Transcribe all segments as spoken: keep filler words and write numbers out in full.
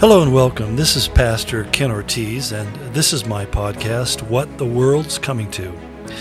Hello and welcome. This is Pastor Ken Ortiz, and this is my podcast, What the World's Coming To.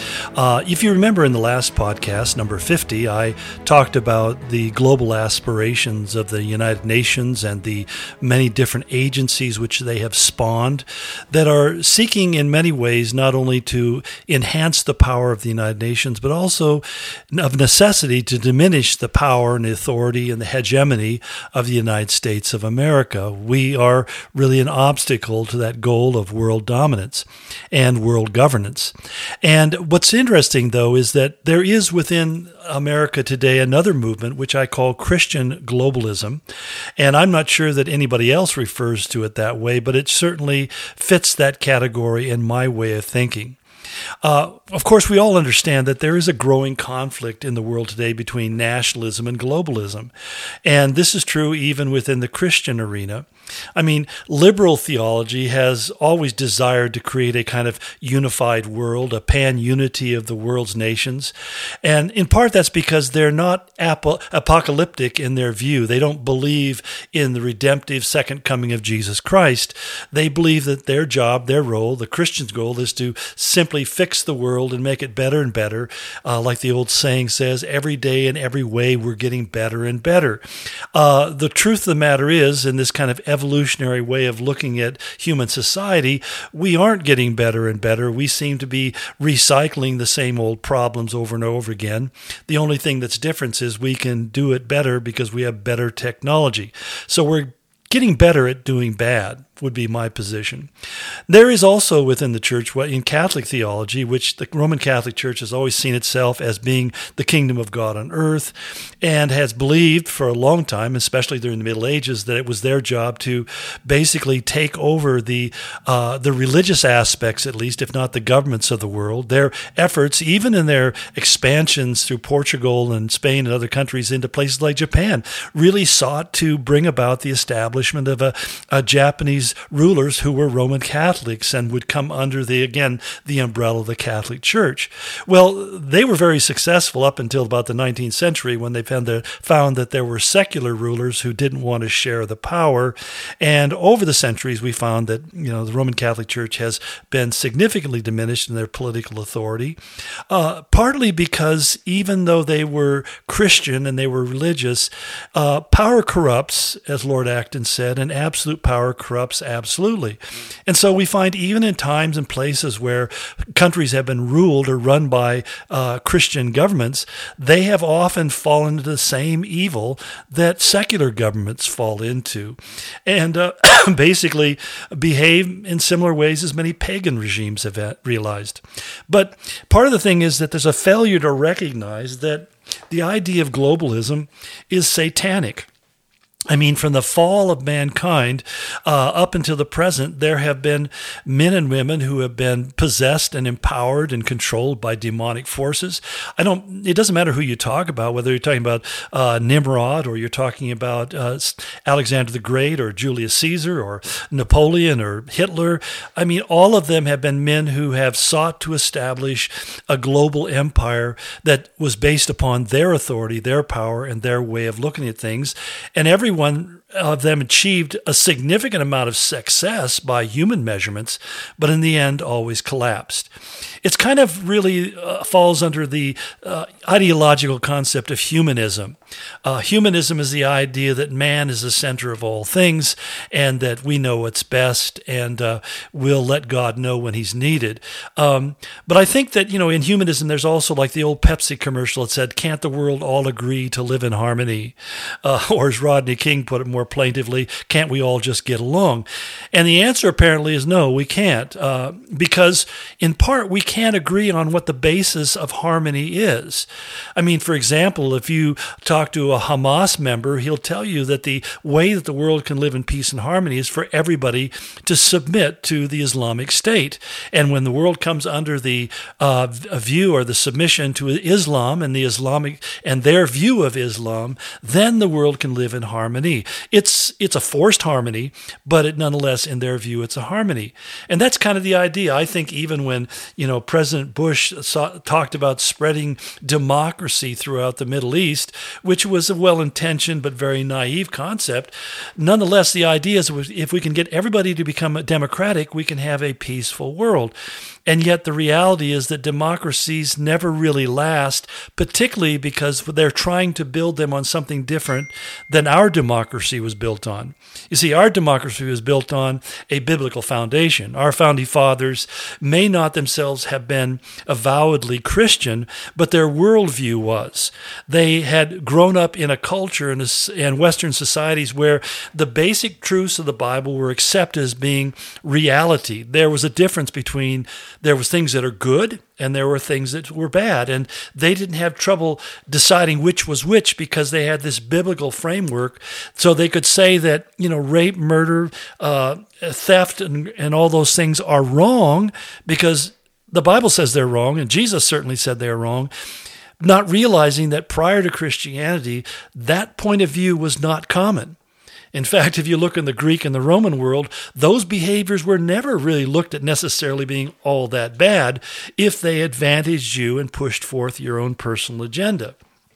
Uh, if you remember in the last podcast, number fifty, I talked about the global aspirations of the United Nations and the many different agencies which they have spawned that are seeking in many ways not only to enhance the power of the United Nations, but also of necessity to diminish the power and the authority and the hegemony of the United States of America. We are really an obstacle to that goal of world dominance and world governance. And what's interesting, though, is that there is within America today another movement, which I call Christian globalism. And I'm not sure that anybody else refers to it that way, but it certainly fits that category in my way of thinking. Uh, of course, we all understand that there is a growing conflict in the world today between nationalism and globalism. And this is true even within the Christian arena. I mean, liberal theology has always desired to create a kind of unified world, a pan-unity of the world's nations. And in part, that's because they're not ap- apocalyptic in their view. They don't believe in the redemptive second coming of Jesus Christ. They believe that their job, their role, the Christian's goal is to simply fix the world and make it better and better. Uh, like the old saying says, every day in every way we're getting better and better. Uh, the truth of the matter is, in this kind of evolutionary way of looking at human society, we aren't getting better and better. We seem to be recycling the same old problems over and over again. The only thing that's different is we can do it better because we have better technology. So we're getting better at doing bad, would be my position. There is also within the church, in Catholic theology, which the Roman Catholic Church has always seen itself as being the kingdom of God on earth, and has believed for a long time, especially during the Middle Ages, that it was their job to basically take over the uh, the religious aspects, at least, if not the governments of the world. Their efforts, even in their expansions through Portugal and Spain and other countries into places like Japan, really sought to bring about the establishment of a, a Japanese rulers who were Roman Catholics and would come under the, again, the umbrella of the Catholic Church. Well, they were very successful up until about the nineteenth century when they found that, found that there were secular rulers who didn't want to share the power. And over the centuries, we found that, you know, the Roman Catholic Church has been significantly diminished in their political authority, uh, partly because even though they were Christian and they were religious, uh, power corrupts, as Lord Acton said, and absolute power corrupts absolutely. And so we find even in times and places where countries have been ruled or run by uh, Christian governments, they have often fallen into the same evil that secular governments fall into, and uh, basically behave in similar ways as many pagan regimes have realized. But part of the thing is that there's a failure to recognize that the idea of globalism is satanic. I mean, from the fall of mankind uh, up until the present, there have been men and women who have been possessed and empowered and controlled by demonic forces. I don't. It doesn't matter who you talk about, whether you're talking about uh, Nimrod or you're talking about uh, Alexander the Great or Julius Caesar or Napoleon or Hitler. I mean, all of them have been men who have sought to establish a global empire that was based upon their authority, their power, and their way of looking at things. And every one of them achieved a significant amount of success by human measurements, but in the end always collapsed. It's kind of really uh, falls under the uh, ideological concept of humanism. Uh, humanism is the idea that man is the center of all things and that we know what's best and uh, we'll let God know when he's needed. Um, but I think that, you know, in humanism, there's also like the old Pepsi commercial that said, can't the world all agree to live in harmony? Uh, or as Rodney King put it more plaintively, can't we all just get along? And the answer apparently is no, we can't, uh, because in part we can't agree on what the basis of harmony is. I mean, for example, if you talk to a Hamas member, he'll tell you that the way that the world can live in peace and harmony is for everybody to submit to the Islamic State. And when the world comes under the uh, view or the submission to Islam and the Islamic and their view of Islam, then the world can live in harmony. It's it's a forced harmony, but it nonetheless, in their view, it's a harmony. And that's kind of the idea. I think even when, you know, President Bush saw, talked about spreading democracy throughout the Middle East, which was a well-intentioned but very naive concept, nonetheless, the idea is if we can get everybody to become democratic, we can have a peaceful world. And yet the reality is that democracies never really last, particularly because they're trying to build them on something different than our democracy was built on. You see, our democracy was built on a biblical foundation. Our founding fathers may not themselves have been avowedly Christian, but their worldview was. They had grown up in a culture and in Western societies where the basic truths of the Bible were accepted as being reality. There was a difference between there was things that are good and there were things that were bad. And they didn't have trouble deciding which was which because they had this biblical framework. So they could say that, you know, rape, murder, uh, theft, and, and all those things are wrong because the Bible says they're wrong, and Jesus certainly said they're wrong, not realizing that prior to Christianity, that point of view was not common. In fact, if you look in the Greek and the Roman world, those behaviors were never really looked at necessarily being all that bad if they advantaged you and pushed forth your own personal agenda.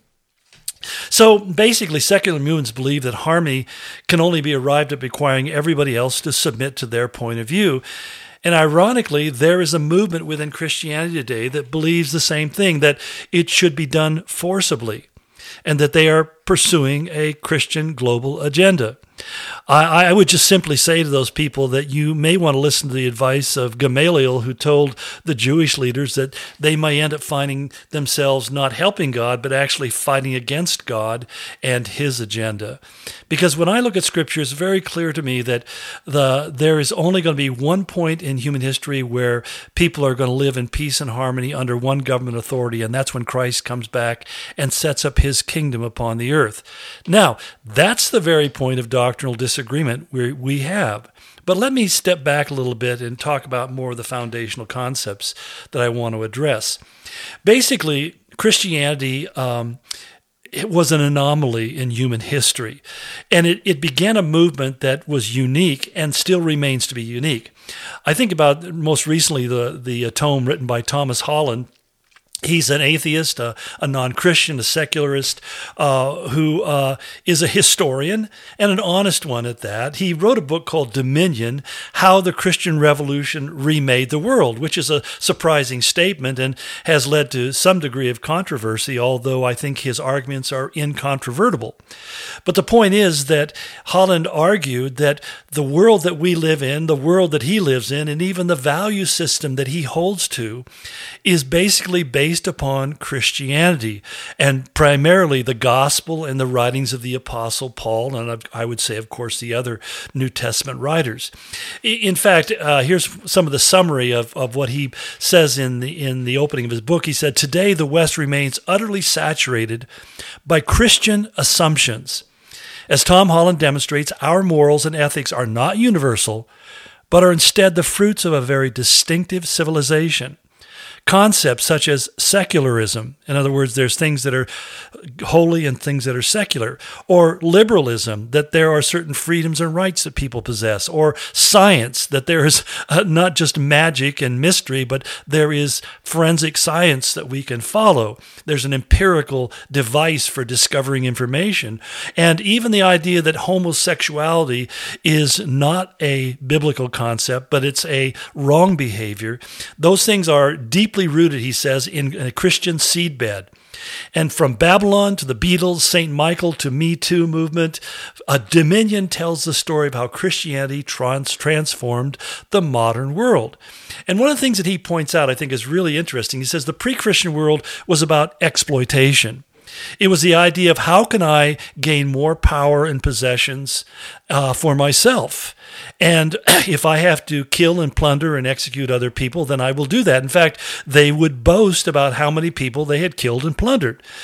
So basically, secular movements believe that harmony can only be arrived at requiring everybody else to submit to their point of view. And ironically, there is a movement within Christianity today that believes the same thing, that it should be done forcibly, and that they are pursuing a Christian global agenda. I, I would just simply say to those people that you may want to listen to the advice of Gamaliel, who told the Jewish leaders that they may end up finding themselves not helping God, but actually fighting against God and his agenda. Because when I look at Scripture, it's very clear to me that the there is only going to be one point in human history where people are going to live in peace and harmony under one government authority, and that's when Christ comes back and sets up his kingdom upon the earth. Now, that's the very point of doctrinal disagreement we we have. But let me step back a little bit and talk about more of the foundational concepts that I want to address. Basically, Christianity um, it was an anomaly in human history, and it, it began a movement that was unique and still remains to be unique. I think about most recently the, the tome written by Thomas Holland. He's an atheist, a, a non-Christian, a secularist, uh, who uh, is a historian and an honest one at that. He wrote a book called Dominion, How the Christian Revolution Remade the World, which is a surprising statement and has led to some degree of controversy, although I think his arguments are incontrovertible. But the point is that Holland argued that the world that we live in, the world that he lives in, and even the value system that he holds to is basically based upon Christianity, and primarily the gospel and the writings of the Apostle Paul, and I would say, of course, the other New Testament writers. In fact, uh, here's some of the summary of, of what he says in the, in the opening of his book. He said, "Today the West remains utterly saturated by Christian assumptions. As Tom Holland demonstrates, our morals and ethics are not universal, but are instead the fruits of a very distinctive civilization. Concepts such as secularism, in other words, there's things that are holy and things that are secular, or liberalism, that there are certain freedoms and rights that people possess, or science, that there is uh, not just magic and mystery, but there is forensic science that we can follow. There's an empirical device for discovering information, and even the idea that homosexuality is not a biblical concept, but it's a wrong behavior. Those things are deep rooted, he says, in a Christian seedbed. And from Babylon to the Beatles, Saint Michael to Me Too movement, a Dominion tells the story of how Christianity trans- transformed the modern world. And one of the things that he points out, I think, is really interesting. He says the pre-Christian world was about exploitation. It was the idea of how can I gain more power and possessions uh, for myself. And if I have to kill and plunder and execute other people, then I will do that. In fact, they would boast about how many people they had killed and plundered.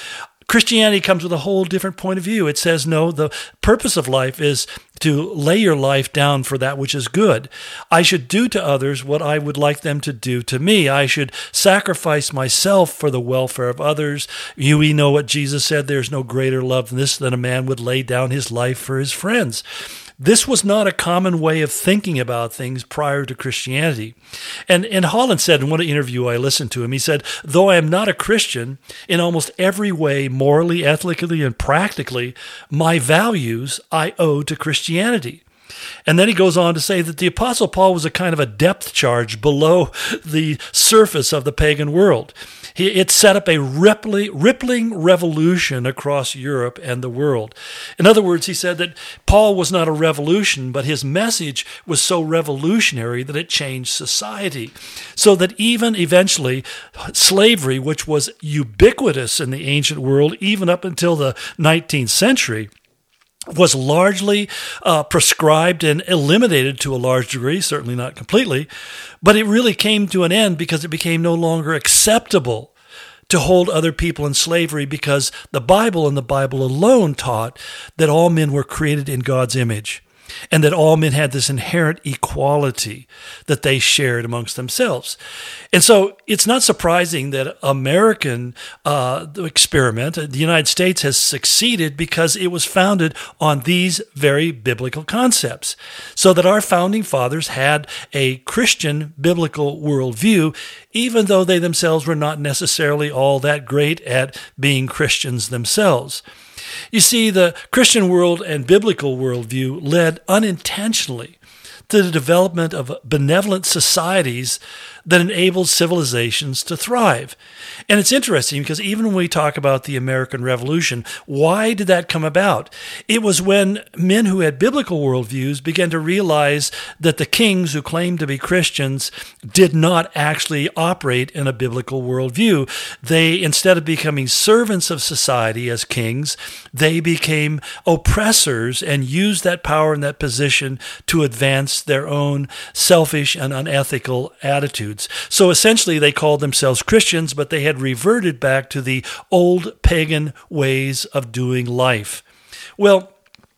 Christianity comes with a whole different point of view. It says, no, the purpose of life is to lay your life down for that which is good. I should do to others what I would like them to do to me. I should sacrifice myself for the welfare of others. You we know what Jesus said, there's no greater love than this, than a man would lay down his life for his friends. This was not a common way of thinking about things prior to Christianity. And, and Holland said in one interview I listened to him, he said, though I am not a Christian, in almost every way, morally, ethically, and practically, my values I owe to Christianity. And then he goes on to say that the Apostle Paul was a kind of a depth charge below the surface of the pagan world. He, it set up a rippling, rippling revolution across Europe and the world. In other words, he said that Paul was not a revolution, but his message was so revolutionary that it changed society. So that even eventually slavery, which was ubiquitous in the ancient world, even up until the nineteenth century, was largely uh, prescribed and eliminated to a large degree, certainly not completely, but it really came to an end because it became no longer acceptable to hold other people in slavery, because the Bible and the Bible alone taught that all men were created in God's image, and that all men had this inherent equality that they shared amongst themselves. And so it's not surprising that American uh, experiment, the United States, has succeeded because it was founded on these very biblical concepts. So that our founding fathers had a Christian biblical worldview, even though they themselves were not necessarily all that great at being Christians themselves. You see, the Christian world and biblical worldview led unintentionally to the development of benevolent societies that enabled civilizations to thrive. And it's interesting because even when we talk about the American Revolution, why did that come about? It was when men who had biblical worldviews began to realize that the kings who claimed to be Christians did not actually operate in a biblical worldview. They, instead of becoming servants of society as kings, they became oppressors and used that power and that position to advance their own selfish and unethical attitudes. So essentially they called themselves Christians, but they had reverted back to the old pagan ways of doing life. Well,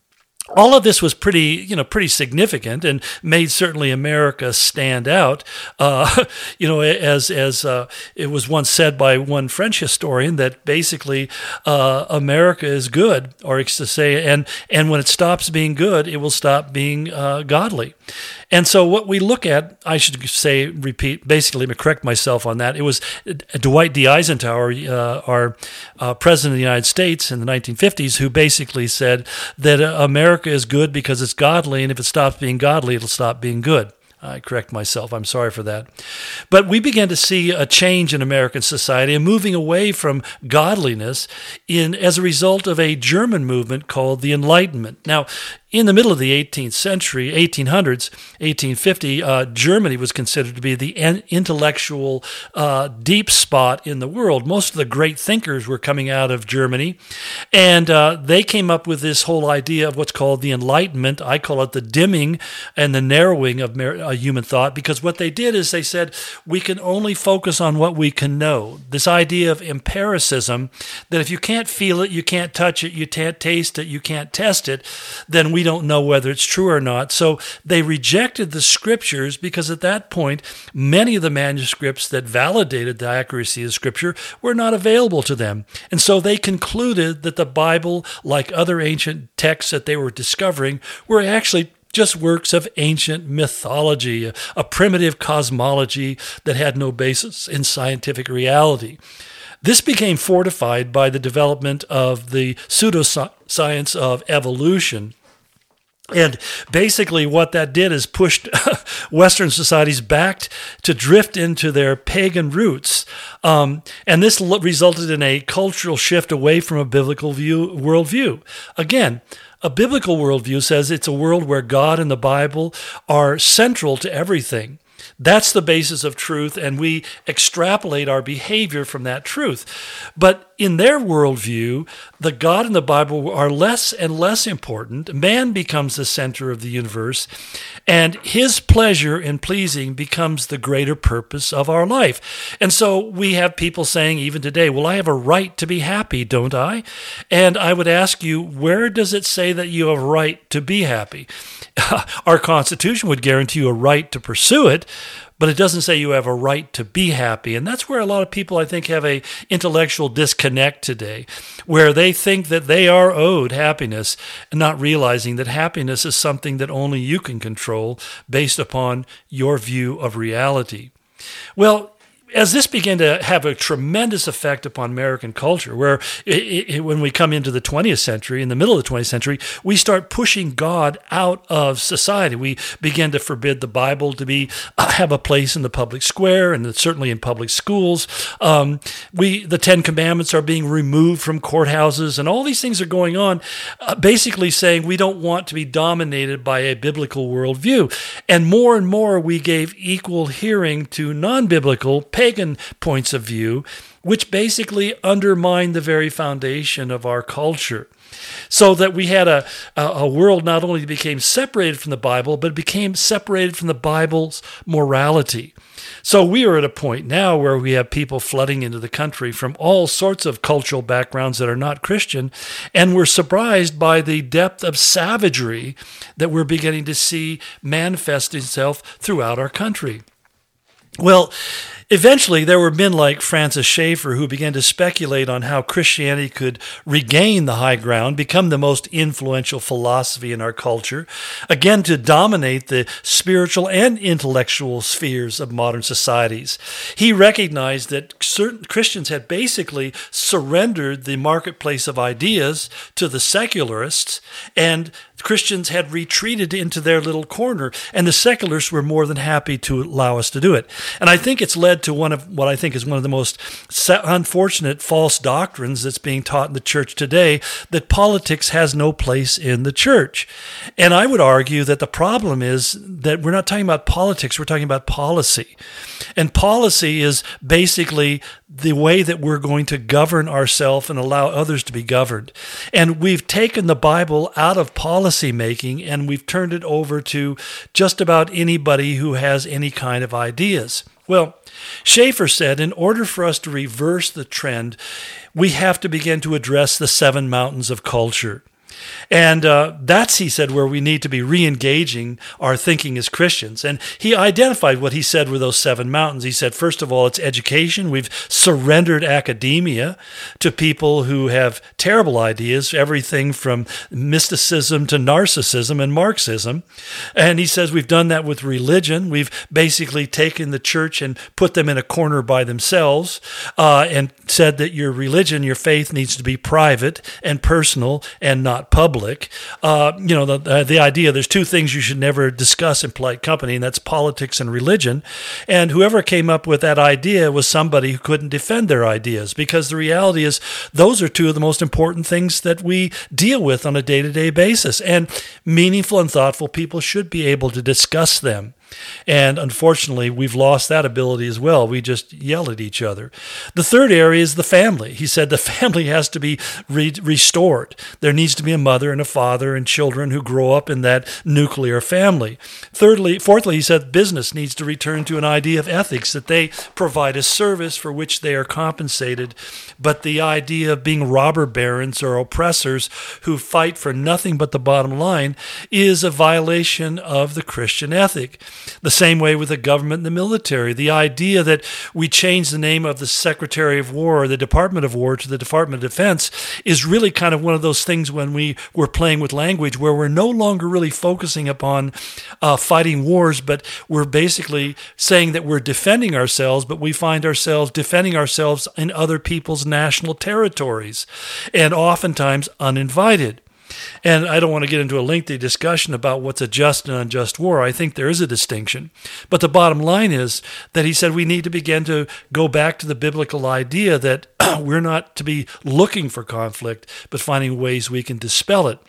all of this was pretty, you know, pretty significant and made certainly America stand out. Uh, you know, as as uh, it was once said by one French historian that basically uh, America is good, or it's to say, and and when it stops being good, it will stop being uh, godly. And so what we look at, I should say, repeat, basically, let me correct myself on that. It was Dwight D. Eisenhower, uh, our uh, president of the United States in the nineteen fifties, who basically said that uh, America is good because it's godly, and if it stops being godly, it'll stop being good. I correct myself. I'm sorry for that. But we began to see a change in American society and moving away from godliness in as a result of a German movement called the Enlightenment. Now, in the middle of the eighteenth century, eighteen hundreds, eighteen fifty, uh, Germany was considered to be the intellectual uh, deep spot in the world. Most of the great thinkers were coming out of Germany, and uh, they came up with this whole idea of what's called the Enlightenment. I call it the dimming and the narrowing of uh, human thought, because what they did is they said, we can only focus on what we can know. This idea of empiricism, that if you can't feel it, you can't touch it, you can't taste it, you can't test it, then we don't know whether it's true or not. So they rejected the scriptures because at that point, many of the manuscripts that validated the accuracy of scripture were not available to them. And so they concluded that the Bible, like other ancient texts that they were discovering, were actually just works of ancient mythology, a, a primitive cosmology that had no basis in scientific reality. This became fortified by the development of the pseudoscience of evolution. And basically what that did is pushed Western societies back to drift into their pagan roots. Um, and this l- resulted in a cultural shift away from a biblical view, worldview. Again, a biblical worldview says it's a world where God and the Bible are central to everything. That's the basis of truth, and we extrapolate our behavior from that truth. But in their worldview, the God and the Bible are less and less important. Man becomes the center of the universe, and his pleasure in pleasing becomes the greater purpose of our life. And so we have people saying even today, well, I have a right to be happy, don't I? And I would ask you, where does it say that you have a right to be happy? Our Constitution would guarantee you a right to pursue it, but it doesn't say you have a right to be happy. And that's where a lot of people, I think, have a intellectual disconnect today, where they think that they are owed happiness and not realizing that happiness is something that only you can control based upon your view of reality. Well, as this began to have a tremendous effect upon American culture, where it, it, when we come into the twentieth century, in the middle of the twentieth century, we start pushing God out of society. We begin to forbid the Bible to be uh, have a place in the public square, and certainly in public schools. Um, we the Ten Commandments are being removed from courthouses, and all these things are going on, uh, basically saying we don't want to be dominated by a biblical worldview. And more and more, we gave equal hearing to non-biblical pagan points of view, which basically undermine the very foundation of our culture. So that we had a, a world not only became separated from the Bible, but became separated from the Bible's morality. So we are at a point now where we have people flooding into the country from all sorts of cultural backgrounds that are not Christian, and we're surprised by the depth of savagery that we're beginning to see manifest itself throughout our country. Well, eventually, there were men like Francis Schaeffer who began to speculate on how Christianity could regain the high ground, become the most influential philosophy in our culture, again to dominate the spiritual and intellectual spheres of modern societies. He recognized that certain Christians had basically surrendered the marketplace of ideas to the secularists, and Christians had retreated into their little corner, and the secularists were more than happy to allow us to do it. And I think it's led to one of what I think is one of the most unfortunate false doctrines that's being taught in the church today, that politics has no place in the church. And I would argue that the problem is that we're not talking about politics, we're talking about policy. And policy is basically the way that we're going to govern ourselves and allow others to be governed. And we've taken the Bible out of policy making, and we've turned it over to just about anybody who has any kind of ideas. Well, Schaeffer said, in order for us to reverse the trend, we have to begin to address the seven mountains of culture. And uh, that's, he said, where we need to be re-engaging our thinking as Christians. And he identified what he said were those seven mountains. He said, first of all, it's education. We've surrendered academia to people who have terrible ideas, everything from mysticism to narcissism and Marxism. And he says we've done that with religion. We've basically taken the church and put them in a corner by themselves uh, and said that your religion, your faith needs to be private and personal and not public. Uh, you know, the, the idea, there's two things you should never discuss in polite company, and that's politics and religion. And whoever came up with that idea was somebody who couldn't defend their ideas, because the reality is those are two of the most important things that we deal with on a day-to-day basis. And meaningful and thoughtful people should be able to discuss them. And unfortunately, we've lost that ability as well. We just yell at each other. The third area is the family. He said the family has to be re- restored. There needs to be a mother and a father and children who grow up in that nuclear family. Thirdly, fourthly, he said business needs to return to an idea of ethics, that they provide a service for which they are compensated. But the idea of being robber barons or oppressors who fight for nothing but the bottom line is a violation of the Christian ethic. The same way with the government and the military. The idea that we change the name of the Secretary of War or the Department of War to the Department of Defense is really kind of one of those things when we were playing with language where we're no longer really focusing upon uh, fighting wars, but we're basically saying that we're defending ourselves, but we find ourselves defending ourselves in other people's national territories, and oftentimes uninvited. And I don't want to get into a lengthy discussion about what's a just and unjust war. I think there is a distinction. But the bottom line is that he said we need to begin to go back to the biblical idea that we're not to be looking for conflict, but finding ways we can dispel it.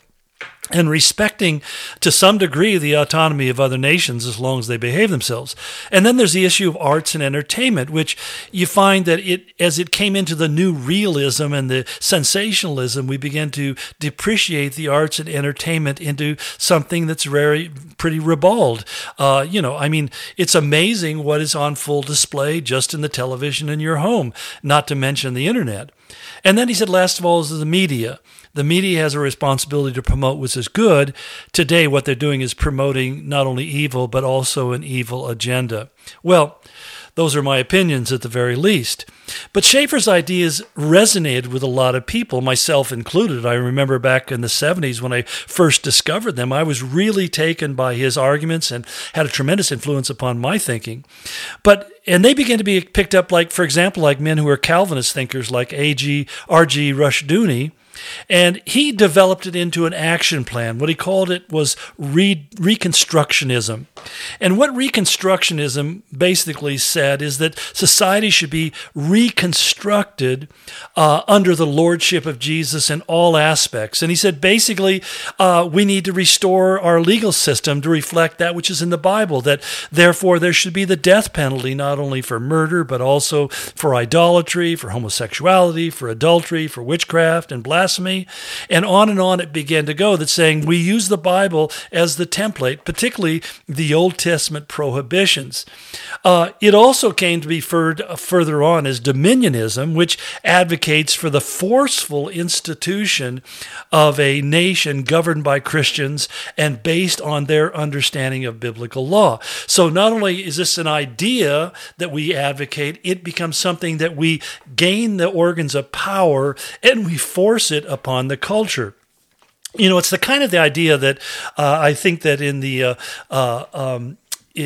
and respecting to some degree the autonomy of other nations as long as they behave themselves. And then there's the issue of arts and entertainment, which you find that it, as it came into the new realism and the sensationalism, we began to depreciate the arts and entertainment into something that's very pretty ribald. Uh, you know, I mean, it's amazing what is on full display just in the television in your home, not to mention the internet. And then he said, last of all, is the media. The media has a responsibility to promote what is good. Today, what they're doing is promoting not only evil, but also an evil agenda. Well, those are my opinions at the very least. But Schaeffer's ideas resonated with a lot of people, myself included. I remember back in the seventies when I first discovered them, I was really taken by his arguments and had a tremendous influence upon my thinking. But and they began to be picked up, like, for example, like men who were Calvinist thinkers like A G R G Rushdoony. And he developed it into an action plan. What he called it was re- Reconstructionism. And what Reconstructionism basically said is that society should be reconstructed uh, under the lordship of Jesus in all aspects. And he said basically uh, we need to restore our legal system to reflect that which is in the Bible, that therefore there should be the death penalty not only for murder, but also for idolatry, for homosexuality, for adultery, for witchcraft and blasphemy. And on and on it began to go, that saying we use the Bible as the template, particularly the Old Testament prohibitions. Uh, it also came to be referred further on as dominionism, which advocates for the forceful institution of a nation governed by Christians and based on their understanding of biblical law. So not only is this an idea that we advocate, it becomes something that we gain the organs of power and we force it upon the culture. You know, it's the kind of the idea that uh, I think that in the uh, uh, um,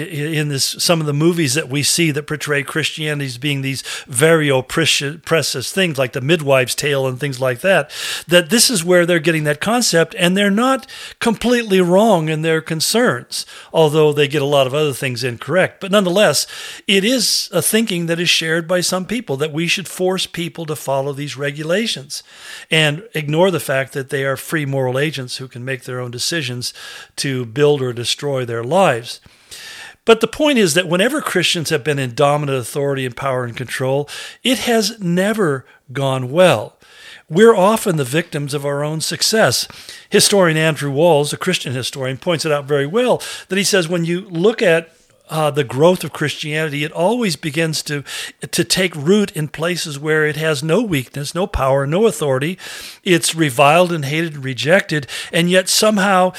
in this, some of the movies that we see that portray Christianity as being these very oppressive things, like The Midwives' Tale and things like that, that this is where they're getting that concept, and they're not completely wrong in their concerns, although they get a lot of other things incorrect. But nonetheless, it is a thinking that is shared by some people, that we should force people to follow these regulations and ignore the fact that they are free moral agents who can make their own decisions to build or destroy their lives. But the point is that whenever Christians have been in dominant authority and power and control, it has never gone well. We're often the victims of our own success. Historian Andrew Walls, a Christian historian, points it out very well, that he says when you look at Uh, the growth of Christianity, it always begins to to take root in places where it has no weakness, no power, no authority. It's reviled and hated and rejected, and yet somehow,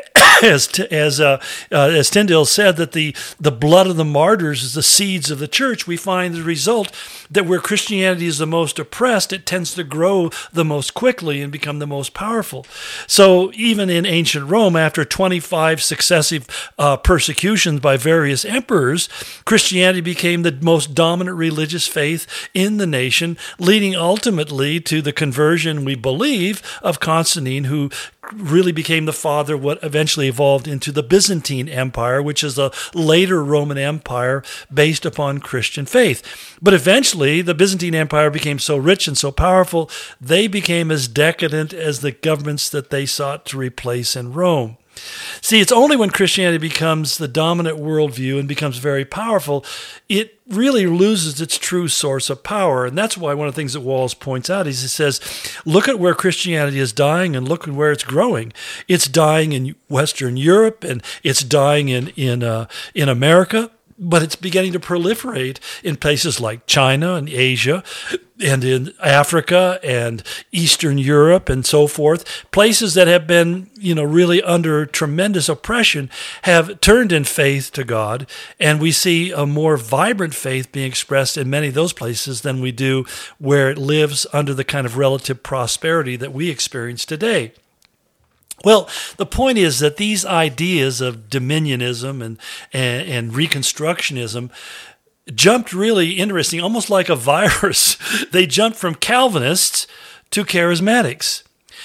as as uh, uh, as Tyndale said, that the the blood of the martyrs is the seeds of the church. We find the result that where Christianity is the most oppressed, it tends to grow the most quickly and become the most powerful. So even in ancient Rome, after twenty-five successive uh, persecutions by various emperors, Christianity became the most dominant religious faith in the nation, leading ultimately to the conversion, we believe, of Constantine, who really became the father of what eventually evolved into the Byzantine Empire, which is a later Roman Empire based upon Christian faith. But eventually, the Byzantine Empire became so rich and so powerful, they became as decadent as the governments that they sought to replace in Rome. See, it's only when Christianity becomes the dominant worldview and becomes very powerful, it really loses its true source of power. And that's why one of the things that Walls points out is he says, look at where Christianity is dying and look at where it's growing. It's dying in Western Europe and it's dying in, in, uh, in America. But it's beginning to proliferate in places like China and Asia and in Africa and Eastern Europe and so forth. Places that have been, you know, really under tremendous oppression have turned in faith to God. And we see a more vibrant faith being expressed in many of those places than we do where it lives under the kind of relative prosperity that we experience today. Well, the point is that these ideas of dominionism and, and, and Reconstructionism jumped really interesting, almost like a virus. They jumped from Calvinists to charismatics.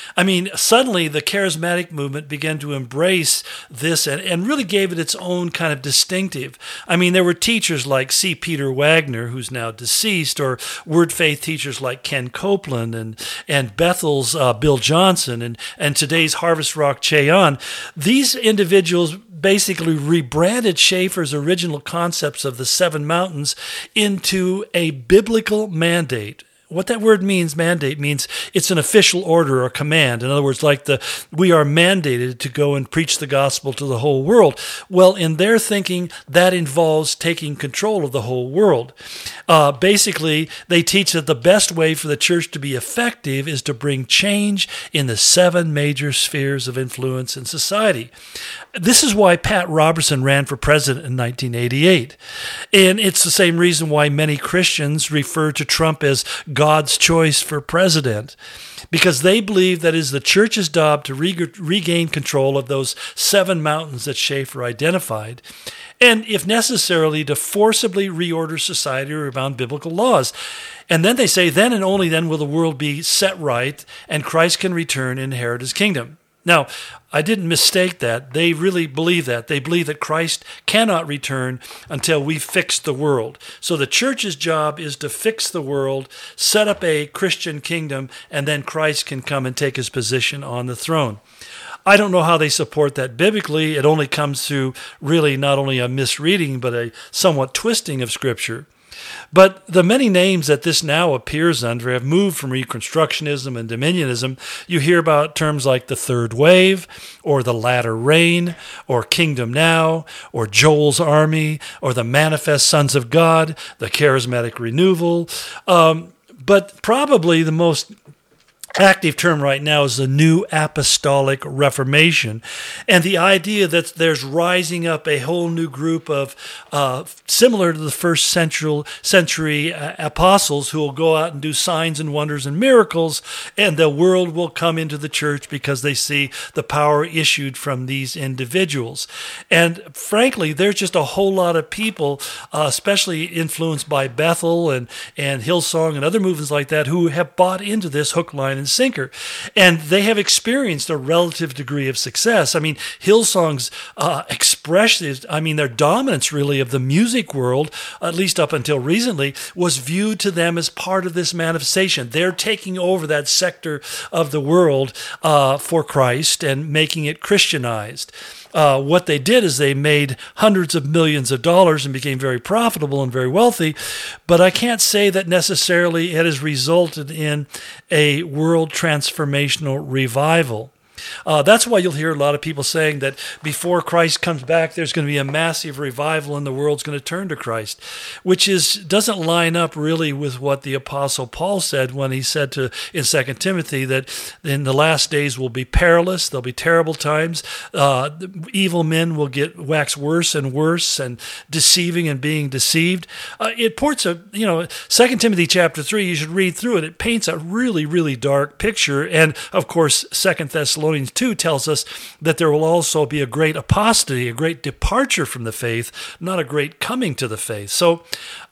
I mean, suddenly the charismatic movement began to embrace this and, and really gave it its own kind of distinctive. I mean, there were teachers like C. Peter Wagner, who's now deceased, or Word Faith teachers like Ken Copeland and, and Bethel's uh, Bill Johnson and, and today's Harvest Rock Che Ahn. These individuals basically rebranded Schaeffer's original concepts of the seven mountains into a biblical mandate. What that word means, mandate, means it's an official order or command. In other words, like the we are mandated to go and preach the gospel to the whole world. Well, in their thinking, that involves taking control of the whole world. Uh, basically, they teach that the best way for the church to be effective is to bring change in the seven major spheres of influence in society. This is why Pat Robertson ran for president in nineteen eighty-eight. And it's the same reason why many Christians refer to Trump as God's choice for president, because they believe that it is the church's job to re- regain control of those seven mountains that Schaeffer identified, and if necessarily, to forcibly reorder society around biblical laws. And then they say, then and only then will the world be set right, and Christ can return and inherit his kingdom. Now, I didn't mistake that. They really believe that. They believe that Christ cannot return until we fix the world. So the church's job is to fix the world, set up a Christian kingdom, and then Christ can come and take his position on the throne. I don't know how they support that biblically. It only comes through really not only a misreading, but a somewhat twisting of Scripture. But the many names that this now appears under have moved from Reconstructionism and Dominionism. You hear about terms like the Third Wave, or the Latter Rain, or Kingdom Now, or Joel's Army, or the Manifest Sons of God, the Charismatic Renewal. Um, but probably the most active term right now is the New Apostolic Reformation, and the idea that there's rising up a whole new group of uh, similar to the first century, century uh, apostles who will go out and do signs and wonders and miracles, and the world will come into the church because they see the power issued from these individuals. And frankly, there's just a whole lot of people, uh, especially influenced by Bethel and, and Hillsong and other movements like that, who have bought into this hook, line, and sinker. And they have experienced a relative degree of success. I mean, Hillsong's uh, expression, I mean, their dominance really of the music world, at least up until recently, was viewed to them as part of this manifestation. They're taking over that sector of the world uh, for Christ and making it Christianized. Uh, what they did is they made hundreds of millions of dollars and became very profitable and very wealthy, but I can't say that necessarily it has resulted in a world transformational revival. Uh, that's why you'll hear a lot of people saying that before Christ comes back, there's going to be a massive revival and the world's going to turn to Christ, which is doesn't line up really with what the Apostle Paul said when he said to in Second Timothy that in the last days will be perilous, there'll be terrible times, uh, evil men will get wax worse and worse and deceiving and being deceived. Uh, it ports a, you know, Second Timothy chapter three, you should read through it. It paints a really, really dark picture. And of course, Second Thessalonians two tells us that there will also be a great apostasy, a great departure from the faith, not a great coming to the faith. So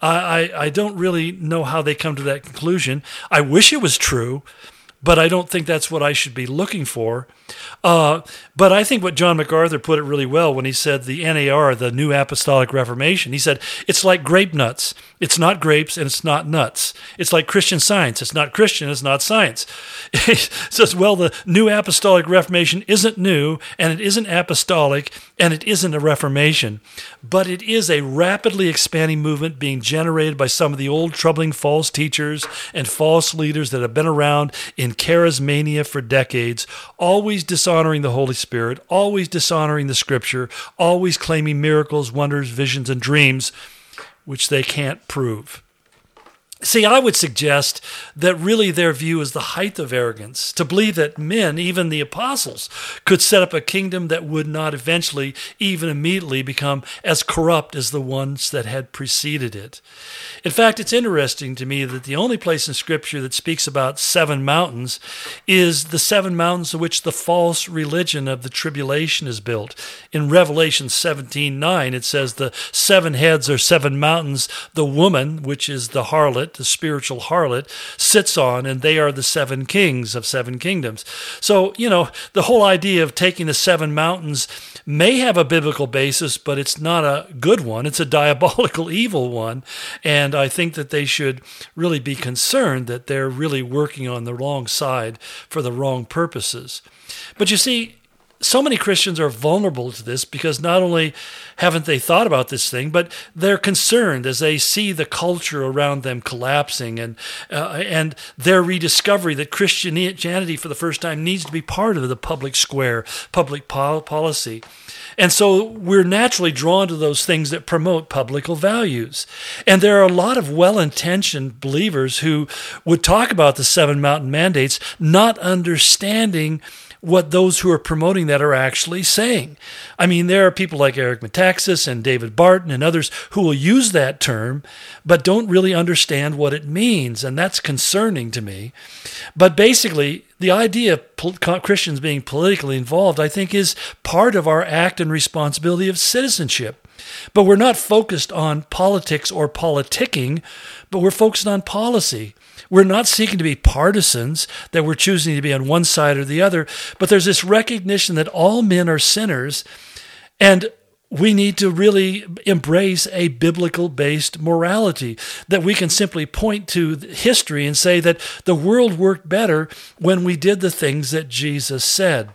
I, I don't really know how they come to that conclusion. I wish it was true, but I don't think that's what I should be looking for. Uh, but I think what John MacArthur put it really well when he said the N A R, the New Apostolic Reformation, he said, it's like grape nuts. It's not grapes and it's not nuts. It's like Christian Science. It's not Christian, it's not science. He says, well, the New Apostolic Reformation isn't new, and it isn't apostolic, and it isn't a reformation, but it is a rapidly expanding movement being generated by some of the old troubling false teachers and false leaders that have been around in charismania for decades, always dishonoring the Holy Spirit, always dishonoring the Scripture, always claiming miracles, wonders, visions, and dreams, which they can't prove. See, I would suggest that really their view is the height of arrogance, to believe that men, even the apostles, could set up a kingdom that would not eventually, even immediately, become as corrupt as the ones that had preceded it. In fact, it's interesting to me that the only place in Scripture that speaks about seven mountains is the seven mountains of which the false religion of the tribulation is built. In Revelation seventeen nine, it says the seven heads are seven mountains, the woman, which is the harlot, harlot, the spiritual harlot, sits on, and they are the seven kings of seven kingdoms. So, you know, the whole idea of taking the seven mountains may have a biblical basis, but it's not a good one. It's a diabolical, evil one. And I think that they should really be concerned that they're really working on the wrong side for the wrong purposes. But you see, so many Christians are vulnerable to this because not only haven't they thought about this thing, but they're concerned as they see the culture around them collapsing and uh, and their rediscovery that Christianity for the first time needs to be part of the public square, public pol- policy. And so we're naturally drawn to those things that promote public values. And there are a lot of well-intentioned believers who would talk about the seven mountain mandates, not understanding what those who are promoting that are actually saying. I mean, there are people like Eric Metaxas and David Barton and others who will use that term, but don't really understand what it means, and that's concerning to me. But basically, the idea of pol- Christians being politically involved, I think, is part of our act and responsibility of citizenship. But we're not focused on politics or politicking, but we're focused on policy. We're not seeking to be partisans, that we're choosing to be on one side or the other, but there's this recognition that all men are sinners, and we need to really embrace a biblical-based morality, that we can simply point to history and say that the world worked better when we did the things that Jesus said.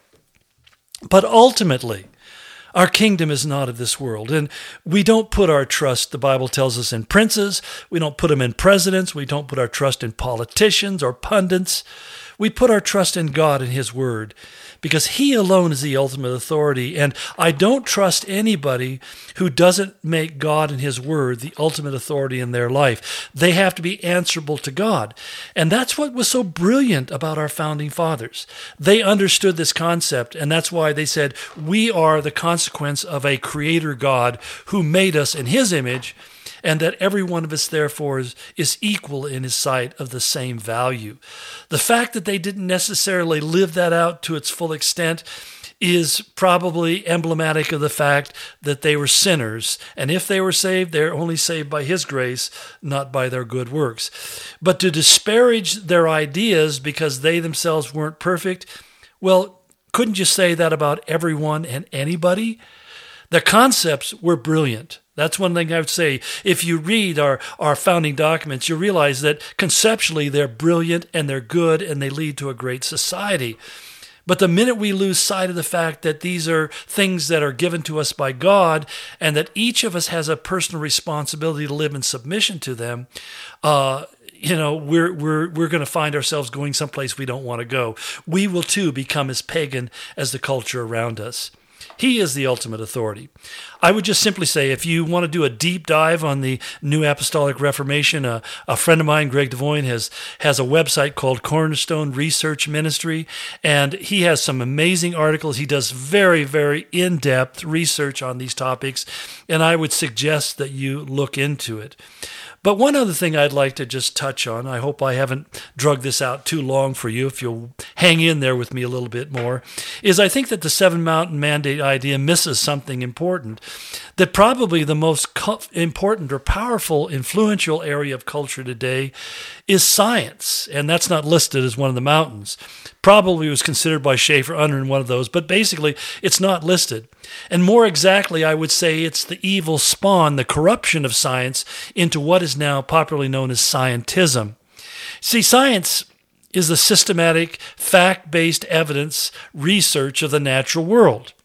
But ultimately, our kingdom is not of this world, and we don't put our trust, the Bible tells us, in princes. We don't put them in presidents. We don't put our trust in politicians or pundits. We put our trust in God and His Word, because He alone is the ultimate authority. And I don't trust anybody who doesn't make God and His Word the ultimate authority in their life. They have to be answerable to God. And that's what was so brilliant about our founding fathers. They understood this concept, and that's why they said, we are the consequence of a creator God who made us in His image, and that every one of us, therefore, is, is equal in His sight of the same value. The fact that they didn't necessarily live that out to its full extent is probably emblematic of the fact that they were sinners, and if they were saved, they're only saved by His grace, not by their good works. But to disparage their ideas because they themselves weren't perfect, well, couldn't you say that about everyone and anybody? The concepts were brilliant. That's one thing I would say. If you read our, our founding documents, you realize that conceptually they're brilliant and they're good and they lead to a great society. But the minute we lose sight of the fact that these are things that are given to us by God and that each of us has a personal responsibility to live in submission to them, uh, you know, we're we're we're going to find ourselves going someplace we don't want to go. We will too become as pagan as the culture around us. He is the ultimate authority. I would just simply say, if you want to do a deep dive on the New Apostolic Reformation, a, a friend of mine, Greg DeVoyne, has, has a website called Cornerstone Research Ministry, and he has some amazing articles. He does very, very in-depth research on these topics, and I would suggest that you look into it. But one other thing I'd like to just touch on, I hope I haven't drug this out too long for you, if you'll hang in there with me a little bit more, is I think that the Seven Mountain Mandate idea misses something important, that probably the most important or powerful, influential area of culture today is science, and that's not listed as one of the mountains. Probably was considered by Schaeffer Unruh one of those, but basically it's not listed. And more exactly, I would say it's the evil spawn, the corruption of science into what is now popularly known as scientism. See, science is the systematic, fact-based evidence research of the natural world.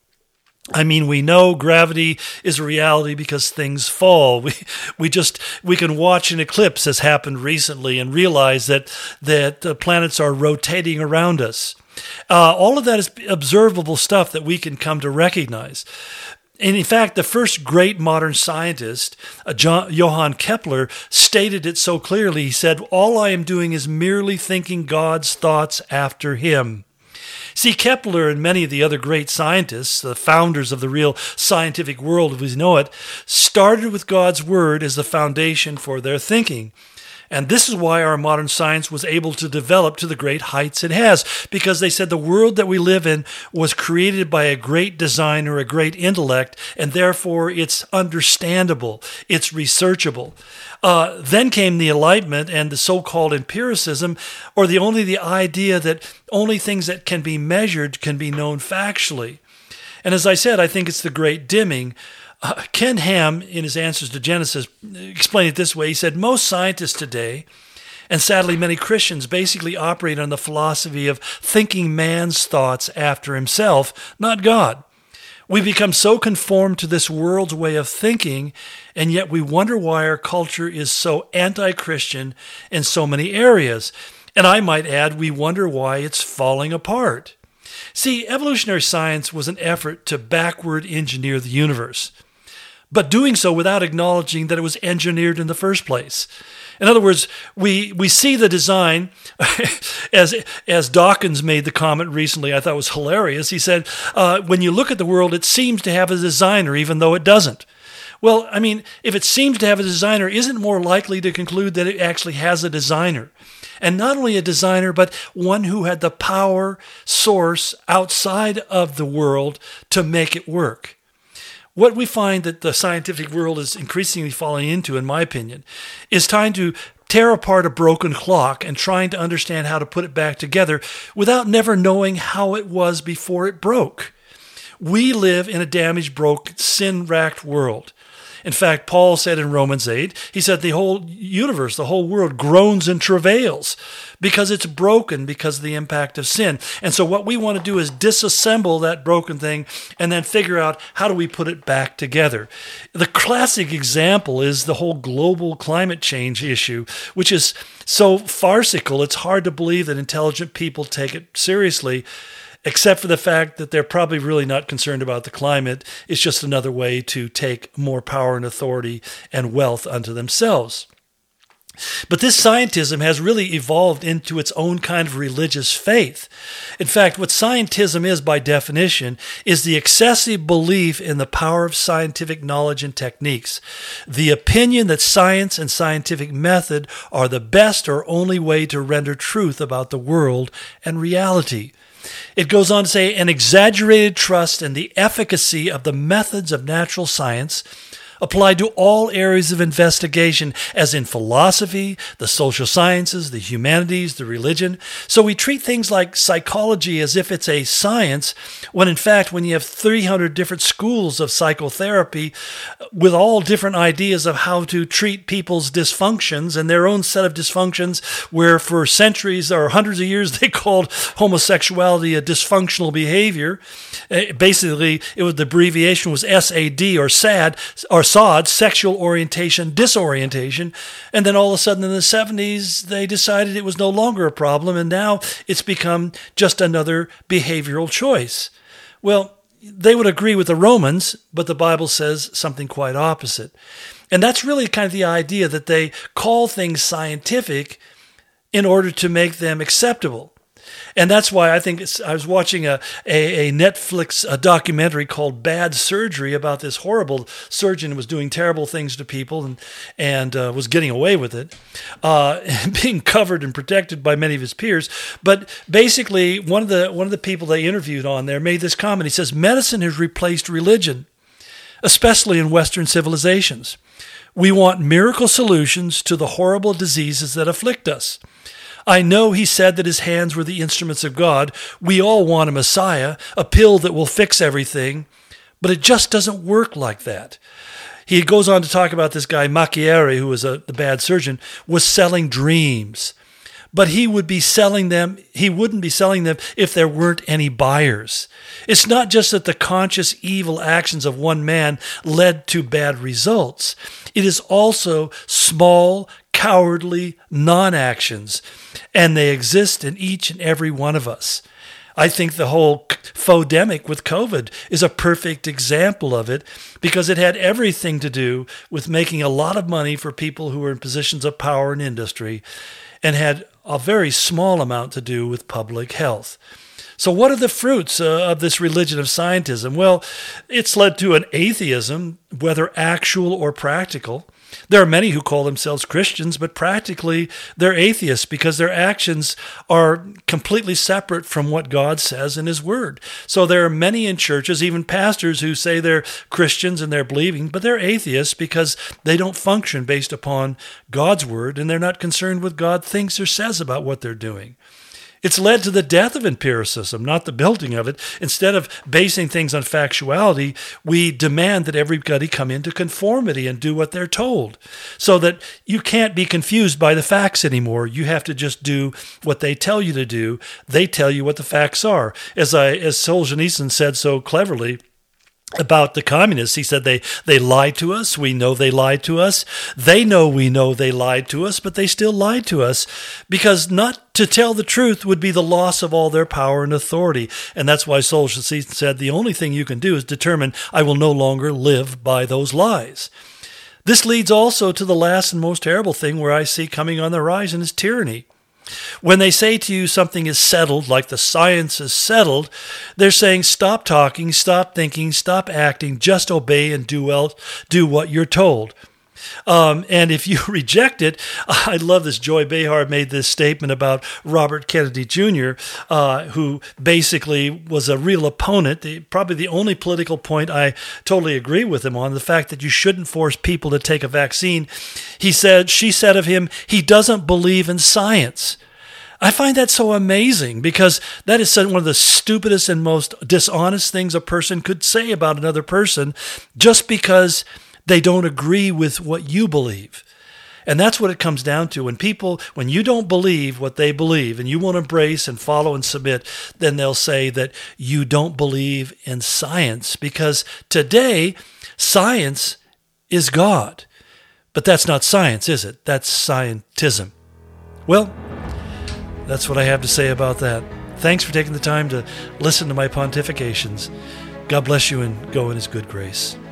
I mean, we know gravity is a reality because things fall. We we just we can watch an eclipse, as happened recently, and realize that that the planets are rotating around us. Uh, all of that is observable stuff that we can come to recognize. And in fact, the first great modern scientist, uh, John, Johann Kepler, stated it so clearly. He said, "All I am doing is merely thinking God's thoughts after Him." See, Kepler and many of the other great scientists, the founders of the real scientific world as we know it, started with God's Word as the foundation for their thinking. And this is why our modern science was able to develop to the great heights it has, because they said the world that we live in was created by a great designer, a great intellect, and therefore it's understandable, it's researchable. Uh, then came the Enlightenment and the so-called empiricism, or the only the idea that only things that can be measured can be known factually. And as I said, I think it's the great dimming. Uh, Ken Ham, in his answers to Genesis, explained it this way. He said, most scientists today, and sadly many Christians, basically operate on the philosophy of thinking man's thoughts after himself, not God. We become so conformed to this world's way of thinking, and yet we wonder why our culture is so anti-Christian in so many areas. And I might add, we wonder why it's falling apart. See, evolutionary science was an effort to backward engineer the universe, but doing so without acknowledging that it was engineered in the first place. In other words, we we see the design, as as Dawkins made the comment recently, I thought was hilarious. He said, uh, when you look at the world, it seems to have a designer, even though it doesn't. Well, I mean, if it seems to have a designer, isn't it more likely to conclude that it actually has a designer? And not only a designer, but one who had the power source outside of the world to make it work. What we find that the scientific world is increasingly falling into, in my opinion, is trying to tear apart a broken clock and trying to understand how to put it back together without never knowing how it was before it broke. We live in a damaged, broke, sin-racked world. In fact, Paul said in Romans eight, he said the whole universe, the whole world groans and travails because it's broken because of the impact of sin. And so what we want to do is disassemble that broken thing and then figure out how do we put it back together. The classic example is the whole global climate change issue, which is so farcical, it's hard to believe that intelligent people take it seriously, except for the fact that they're probably really not concerned about the climate. It's just another way to take more power and authority and wealth unto themselves. But this scientism has really evolved into its own kind of religious faith. In fact, what scientism is by definition is the excessive belief in the power of scientific knowledge and techniques, the opinion that science and scientific method are the best or only way to render truth about the world and reality. It goes on to say, an exaggerated trust in the efficacy of the methods of natural science applied to all areas of investigation, as in philosophy, the social sciences, the humanities, the religion. So we treat things like psychology as if it's a science, when in fact, when you have three hundred different schools of psychotherapy with all different ideas of how to treat people's dysfunctions and their own set of dysfunctions, where for centuries or hundreds of years they called homosexuality a dysfunctional behavior. Basically, it was the abbreviation was S A D or SAD, or S O D, sexual orientation disorientation, and then all of a sudden in the seventies they decided it was no longer a problem, and now it's become just another behavioral choice. Well, they would agree with the Romans, but the Bible says something quite opposite. And that's really kind of the idea that they call things scientific in order to make them acceptable. And that's why I think it's, I was watching a, a, a Netflix a documentary called Bad Surgery about this horrible surgeon who was doing terrible things to people and and uh, was getting away with it, uh, being covered and protected by many of his peers. But basically, one of the one of the people they interviewed on there made this comment. He says, medicine has replaced religion, especially in Western civilizations. We want miracle solutions to the horrible diseases that afflict us. I know he said that his hands were the instruments of God. We all want a Messiah, a pill that will fix everything, but it just doesn't work like that. He goes on to talk about this guy, Macchieri, who was a, the bad surgeon, was selling dreams. But he would be selling them, he wouldn't be selling them if there weren't any buyers. It's not just that the conscious evil actions of one man led to bad results. It is also small, cowardly non-actions, and they exist in each and every one of us. I think the whole faux-demic with COVID is a perfect example of it, because it had everything to do with making a lot of money for people who were in positions of power in industry, and had a very small amount to do with public health. So what are the fruits uh, of this religion of scientism? Well, it's led to an atheism, whether actual or practical. There are many who call themselves Christians, but practically they're atheists because their actions are completely separate from what God says in His Word. So there are many in churches, even pastors, who say they're Christians and they're believing, but they're atheists because they don't function based upon God's Word, and they're not concerned with what God thinks or says about what they're doing. It's led to the death of empiricism, not the building of it. Instead of basing things on factuality, we demand that everybody come into conformity and do what they're told, so that you can't be confused by the facts anymore. You have to just do what they tell you to do. They tell you what the facts are. As I, as Solzhenitsyn said so cleverly about the communists, he said they, they lied to us. We know they lied to us. They know we know they lied to us, but they still lied to us because not to tell the truth would be the loss of all their power and authority. And that's why Solzhenitsyn said the only thing you can do is determine, I will no longer live by those lies. This leads also to the last and most terrible thing where I see coming on the horizon is tyranny. When they say to you something is settled, like the science is settled, they're saying stop talking, stop thinking, stop acting, just obey and do well, do what you're told. Um, and if you reject it, I love this. Joy Behar made this statement about Robert Kennedy Junior, uh, who basically was a real opponent. The, probably the only political point I totally agree with him on, the fact that you shouldn't force people to take a vaccine. He said, she said of him, he doesn't believe in science. I find that so amazing because that is one of the stupidest and most dishonest things a person could say about another person just because they don't agree with what you believe. And that's what it comes down to. When people, when you don't believe what they believe and you won't embrace and follow and submit, then they'll say that you don't believe in science because today science is God. But that's not science, is it? That's scientism. Well, that's what I have to say about that. Thanks for taking the time to listen to my pontifications. God bless you and go in His good grace.